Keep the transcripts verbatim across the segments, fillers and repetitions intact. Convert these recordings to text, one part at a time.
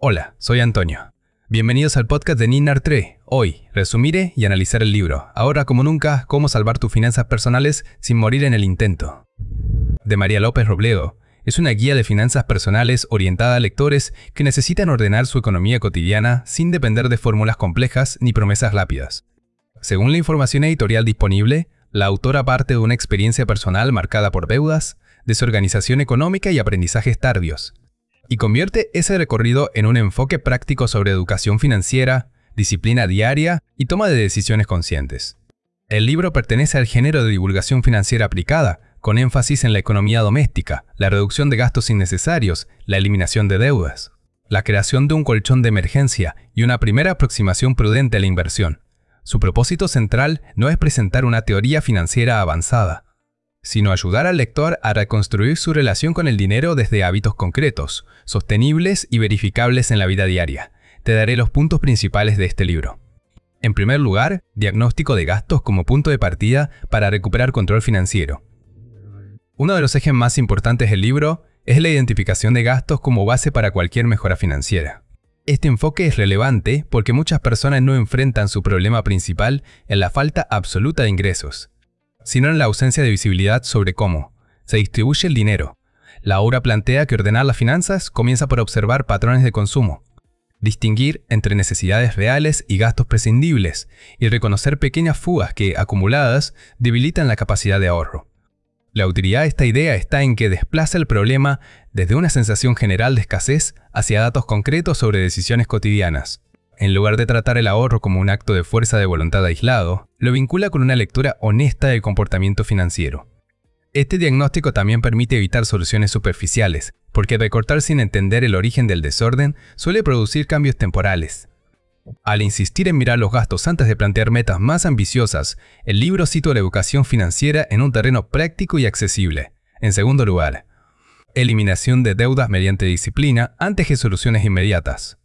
Hola, soy Antonio. Bienvenidos al podcast de Ninar tres. Hoy, resumiré y analizar el libro. Ahora como nunca, cómo salvar tus finanzas personales sin morir en el intento. De María López Robledo. Es una guía de finanzas personales orientada a lectores que necesitan ordenar su economía cotidiana sin depender de fórmulas complejas ni promesas lápidas. Según la información editorial disponible, la autora parte de una experiencia personal marcada por deudas, desorganización económica y aprendizajes tardios, y convierte ese recorrido en un enfoque práctico sobre educación financiera, disciplina diaria y toma de decisiones conscientes. El libro pertenece al género de divulgación financiera aplicada, con énfasis en la economía doméstica, la reducción de gastos innecesarios, la eliminación de deudas, la creación de un colchón de emergencia y una primera aproximación prudente a la inversión. Su propósito central no es presentar una teoría financiera avanzada, sino ayudar al lector a reconstruir su relación con el dinero desde hábitos concretos, sostenibles y verificables en la vida diaria. Te daré los puntos principales de este libro. En primer lugar, diagnóstico de gastos como punto de partida para recuperar control financiero. Uno de los ejes más importantes del libro es la identificación de gastos como base para cualquier mejora financiera. Este enfoque es relevante porque muchas personas no enfrentan su problema principal en la falta absoluta de ingresos, sino en la ausencia de visibilidad sobre cómo se distribuye el dinero. La obra plantea que ordenar las finanzas comienza por observar patrones de consumo, distinguir entre necesidades reales y gastos prescindibles, y reconocer pequeñas fugas que, acumuladas, debilitan la capacidad de ahorro. La utilidad de esta idea está en que desplaza el problema desde una sensación general de escasez hacia datos concretos sobre decisiones cotidianas. En lugar de tratar el ahorro como un acto de fuerza de voluntad aislado, lo vincula con una lectura honesta del comportamiento financiero. Este diagnóstico también permite evitar soluciones superficiales, porque recortar sin entender el origen del desorden suele producir cambios temporales. Al insistir en mirar los gastos antes de plantear metas más ambiciosas, el libro sitúa la educación financiera en un terreno práctico y accesible. En segundo lugar, eliminación de deudas mediante disciplina antes que soluciones inmediatas.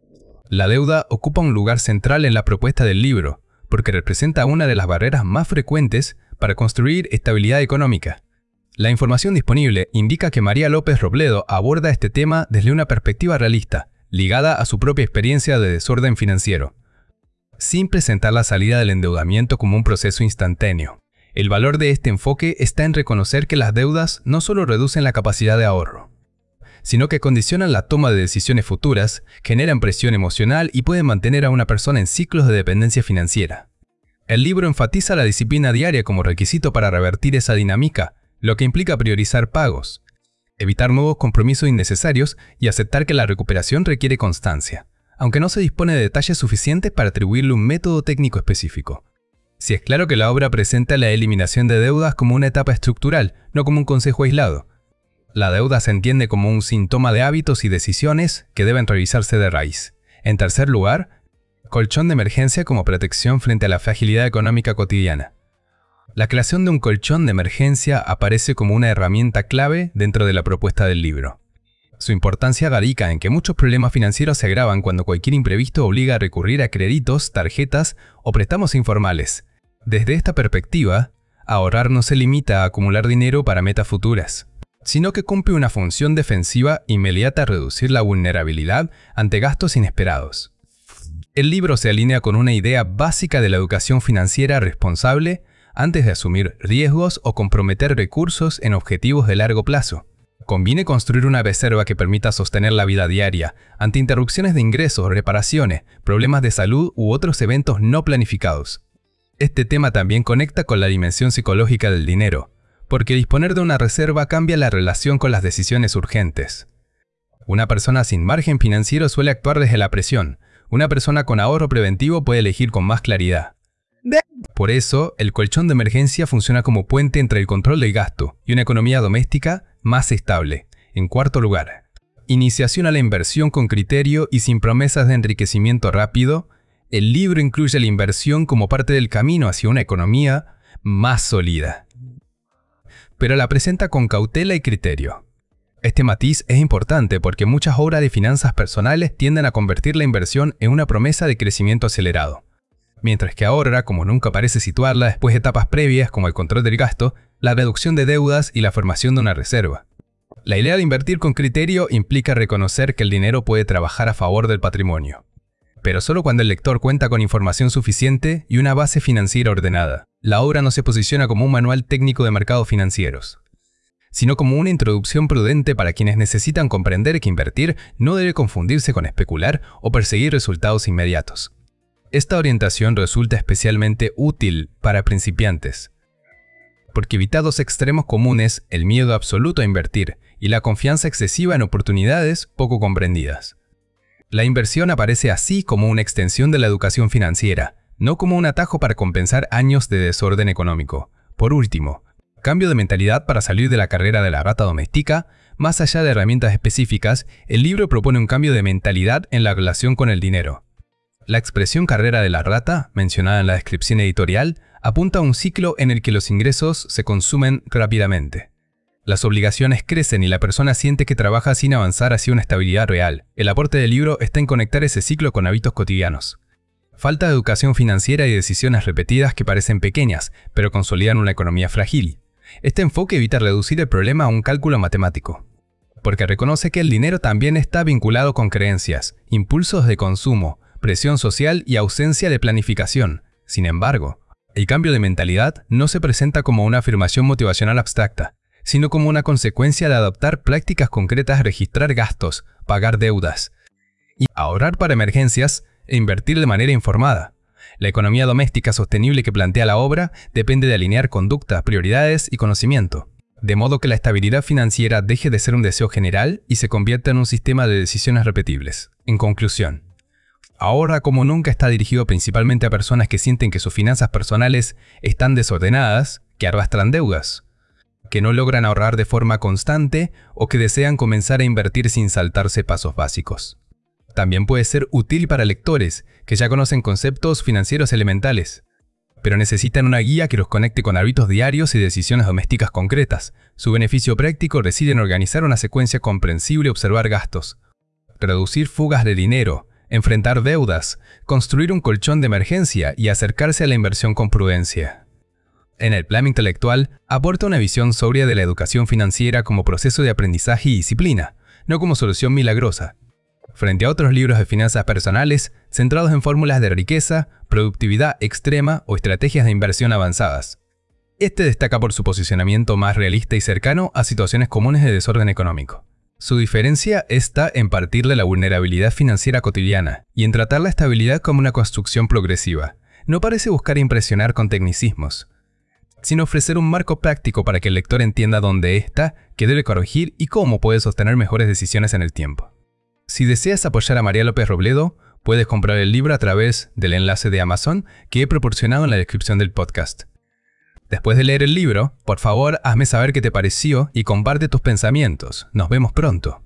La deuda ocupa un lugar central en la propuesta del libro, porque representa una de las barreras más frecuentes para construir estabilidad económica. La información disponible indica que María López Robledo aborda este tema desde una perspectiva realista, ligada a su propia experiencia de desorden financiero, sin presentar la salida del endeudamiento como un proceso instantáneo. El valor de este enfoque está en reconocer que las deudas no solo reducen la capacidad de ahorro, sino que condicionan la toma de decisiones futuras, generan presión emocional y pueden mantener a una persona en ciclos de dependencia financiera. El libro enfatiza la disciplina diaria como requisito para revertir esa dinámica, lo que implica priorizar pagos, evitar nuevos compromisos innecesarios y aceptar que la recuperación requiere constancia, aunque no se dispone de detalles suficientes para atribuirle un método técnico específico. Si es claro que la obra presenta la eliminación de deudas como una etapa estructural, no como un consejo aislado. La deuda se entiende como un síntoma de hábitos y decisiones que deben revisarse de raíz. En tercer lugar, colchón de emergencia como protección frente a la fragilidad económica cotidiana. La creación de un colchón de emergencia aparece como una herramienta clave dentro de la propuesta del libro. Su importancia radica en que muchos problemas financieros se agravan cuando cualquier imprevisto obliga a recurrir a créditos, tarjetas o préstamos informales. Desde esta perspectiva, ahorrar no se limita a acumular dinero para metas futuras, sino que cumple una función defensiva inmediata a reducir la vulnerabilidad ante gastos inesperados. El libro se alinea con una idea básica de la educación financiera responsable antes de asumir riesgos o comprometer recursos en objetivos de largo plazo. Conviene construir una reserva que permita sostener la vida diaria ante interrupciones de ingresos, reparaciones, problemas de salud u otros eventos no planificados. Este tema también conecta con la dimensión psicológica del dinero, porque disponer de una reserva cambia la relación con las decisiones urgentes. Una persona sin margen financiero suele actuar desde la presión. Una persona con ahorro preventivo puede elegir con más claridad. Por eso, el colchón de emergencia funciona como puente entre el control del gasto y una economía doméstica más estable. En cuarto lugar, iniciación a la inversión con criterio y sin promesas de enriquecimiento rápido. El libro incluye la inversión como parte del camino hacia una economía más sólida, pero la presenta con cautela y criterio. Este matiz es importante porque muchas obras de finanzas personales tienden a convertir la inversión en una promesa de crecimiento acelerado, mientras que ahorra, como nunca parece situarla después de etapas previas como el control del gasto, la reducción de deudas y la formación de una reserva. La idea de invertir con criterio implica reconocer que el dinero puede trabajar a favor del patrimonio, pero solo cuando el lector cuenta con información suficiente y una base financiera ordenada. La obra no se posiciona como un manual técnico de mercados financieros, sino como una introducción prudente para quienes necesitan comprender que invertir no debe confundirse con especular o perseguir resultados inmediatos. Esta orientación resulta especialmente útil para principiantes, porque evita dos extremos comunes, el miedo absoluto a invertir y la confianza excesiva en oportunidades poco comprendidas. La inversión aparece así como una extensión de la educación financiera, no como un atajo para compensar años de desorden económico. Por último, cambio de mentalidad para salir de la carrera de la rata doméstica. Más allá de herramientas específicas, el libro propone un cambio de mentalidad en la relación con el dinero. La expresión carrera de la rata, mencionada en la descripción editorial, apunta a un ciclo en el que los ingresos se consumen rápidamente. Las obligaciones crecen y la persona siente que trabaja sin avanzar hacia una estabilidad real. El aporte del libro está en conectar ese ciclo con hábitos cotidianos. Falta de educación financiera y decisiones repetidas que parecen pequeñas, pero consolidan una economía frágil. Este enfoque evita reducir el problema a un cálculo matemático, porque reconoce que el dinero también está vinculado con creencias, impulsos de consumo, presión social y ausencia de planificación. Sin embargo, el cambio de mentalidad no se presenta como una afirmación motivacional abstracta, sino como una consecuencia de adoptar prácticas concretas, registrar gastos, pagar deudas, y ahorrar para emergencias e invertir de manera informada. La economía doméstica sostenible que plantea la obra depende de alinear conducta, prioridades y conocimiento, de modo que la estabilidad financiera deje de ser un deseo general y se convierta en un sistema de decisiones repetibles. En conclusión, ahora como nunca está dirigido principalmente a personas que sienten que sus finanzas personales están desordenadas, que arrastran deudas, que no logran ahorrar de forma constante o que desean comenzar a invertir sin saltarse pasos básicos. También puede ser útil para lectores que ya conocen conceptos financieros elementales, pero necesitan una guía que los conecte con hábitos diarios y decisiones domésticas concretas. Su beneficio práctico reside en organizar una secuencia comprensible y observar gastos, reducir fugas de dinero, enfrentar deudas, construir un colchón de emergencia y acercarse a la inversión con prudencia. En el plano intelectual, aporta una visión sobria de la educación financiera como proceso de aprendizaje y disciplina, no como solución milagrosa, frente a otros libros de finanzas personales centrados en fórmulas de riqueza, productividad extrema o estrategias de inversión avanzadas. Este destaca por su posicionamiento más realista y cercano a situaciones comunes de desorden económico. Su diferencia está en partir de la vulnerabilidad financiera cotidiana y en tratar la estabilidad como una construcción progresiva. No parece buscar impresionar con tecnicismos, sino ofrecer un marco práctico para que el lector entienda dónde está, qué debe corregir y cómo puede sostener mejores decisiones en el tiempo. Si deseas apoyar a María López Robledo, puedes comprar el libro a través del enlace de Amazon que he proporcionado en la descripción del podcast. Después de leer el libro, por favor hazme saber qué te pareció y comparte tus pensamientos. Nos vemos pronto.